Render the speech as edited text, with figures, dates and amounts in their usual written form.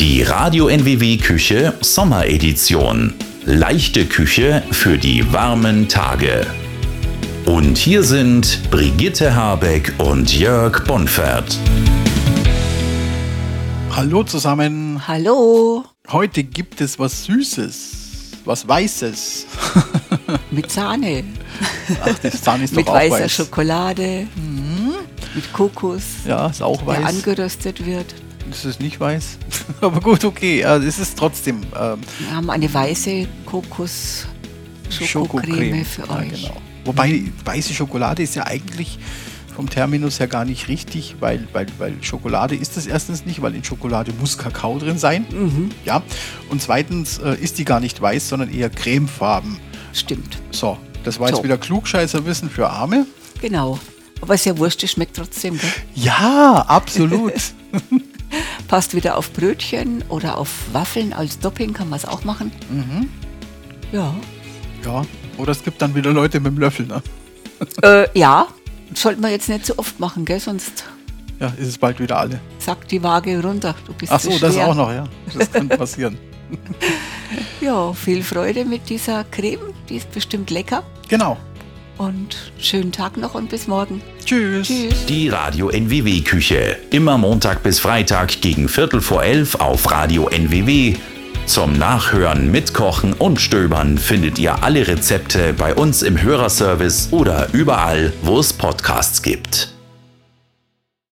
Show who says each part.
Speaker 1: Die Radio NWW Küche Sommeredition. Leichte Küche für die warmen Tage. Und hier sind Brigitte Habeck und Jörg Bonfert.
Speaker 2: Hallo zusammen.
Speaker 3: Hallo.
Speaker 2: Heute gibt es was Süßes, was Weißes.
Speaker 3: Mit Sahne.
Speaker 2: Ach, die Sahne ist doch
Speaker 3: mit
Speaker 2: auch
Speaker 3: weißer
Speaker 2: weiß.
Speaker 3: Schokolade. Mit Kokos.
Speaker 2: Ja, ist auch weiß.
Speaker 3: Der angeröstet wird.
Speaker 2: Das ist nicht weiß. Aber gut, okay. Es ist trotzdem
Speaker 3: Wir haben eine weiße Kokos-Schokocreme für euch.
Speaker 2: Genau. Wobei, weiße Schokolade ist ja eigentlich vom Terminus her gar nicht richtig, weil Schokolade ist es erstens nicht, weil in Schokolade muss Kakao drin sein. Ja. Und zweitens ist die gar nicht weiß, sondern eher cremefarben.
Speaker 3: Stimmt.
Speaker 2: So, das war jetzt wieder Klugscheißerwissen für Arme.
Speaker 3: Genau. Aber ist ja wurscht, es schmeckt trotzdem, gell?
Speaker 2: Ja, absolut.
Speaker 3: Passt wieder auf Brötchen oder auf Waffeln als Topping, kann man es auch machen. Ja.
Speaker 2: Ja, oder es gibt dann wieder Leute mit dem Löffel, ne?
Speaker 3: Ja, sollten wir jetzt nicht so oft machen, gell? Sonst
Speaker 2: Ja, ist es bald wieder alle.
Speaker 3: sackt die Waage runter. Du bist
Speaker 2: Ach so,
Speaker 3: zu
Speaker 2: das
Speaker 3: schwer.
Speaker 2: auch noch, ja. Das kann passieren.
Speaker 3: Ja, viel Freude mit dieser Creme. Die ist bestimmt lecker.
Speaker 2: Genau.
Speaker 3: Und schönen Tag noch und bis morgen.
Speaker 2: Tschüss.
Speaker 3: Tschüss.
Speaker 1: Die Radio NWW Küche. Immer Montag bis Freitag gegen 11:45 auf Radio NWW. Zum Nachhören, Mitkochen und Stöbern findet ihr alle Rezepte bei uns im Hörerservice oder überall, wo es Podcasts gibt.